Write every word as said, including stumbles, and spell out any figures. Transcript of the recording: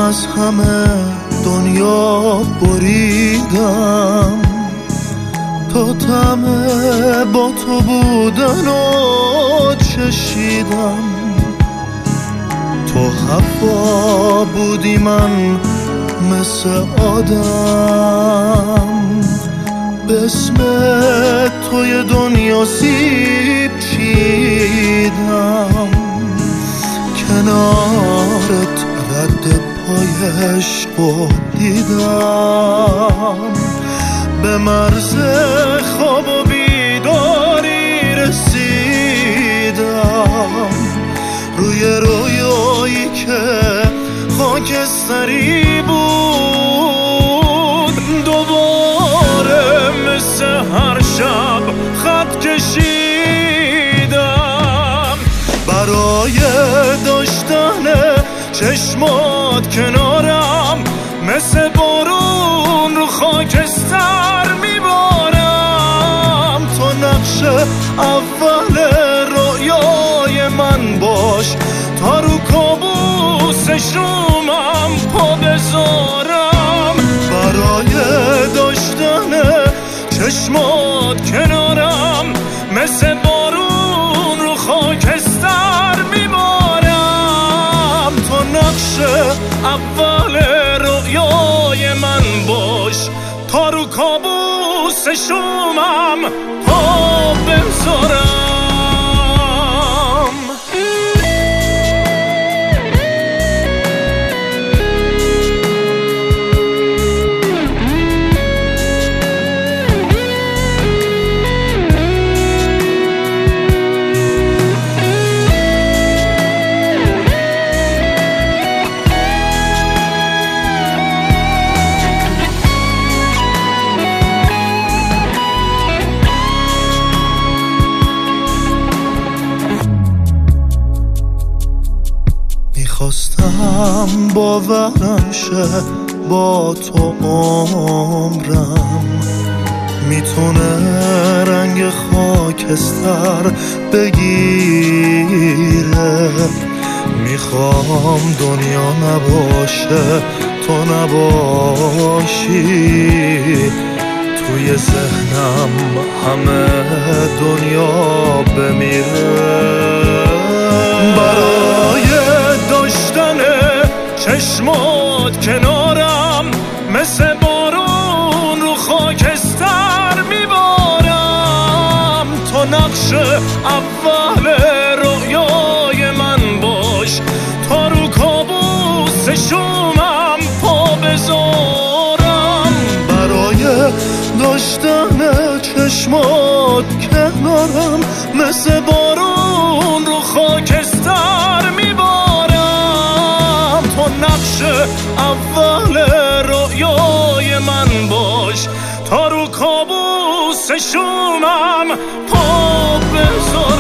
از همه دنیا بریدم، تا طمع با تو بودن و چشیدم. تو هوا بودی، من مثل آدم، به اسم توی دنیا سیب چیدم. کنارت رد پای عشقو دیدم، به مرز خواب و بیداری رسیدم. روی رویایی که خاکستری بود، دوباره مثل هر شب خط کشیدم. برای داشتن چشمات کنارم، مثل بارون رو خاکستر میبارم. تو نقش اول رویای من باش، تا رو کابوس شومم پا بذارم. برای داشتن چشمات کنارم، مثل بارون رو خاکستر میبارم. تو نقش اول رویای من باش، تا رو کابوس شومم پا بذارم. میخواستم باورم شه با تو عمرم، میتونه رنگ خاکستر بگیره. میخوام دنیا نباشه تو نباشی، توی ذهنم همه دنیا بمیره. برای داشتن چشمات کنارم، مثل بارون رو خاکستر میبارم. تو نقش اول رویای من باش، تا رو کابوس شومم پا بذارم. برای داشتن چشمات کنارم، مثل بارون رو خاکستر میبارم. تو نقش اول رویای من باش، تا رو کابوس شومم پا بذارم.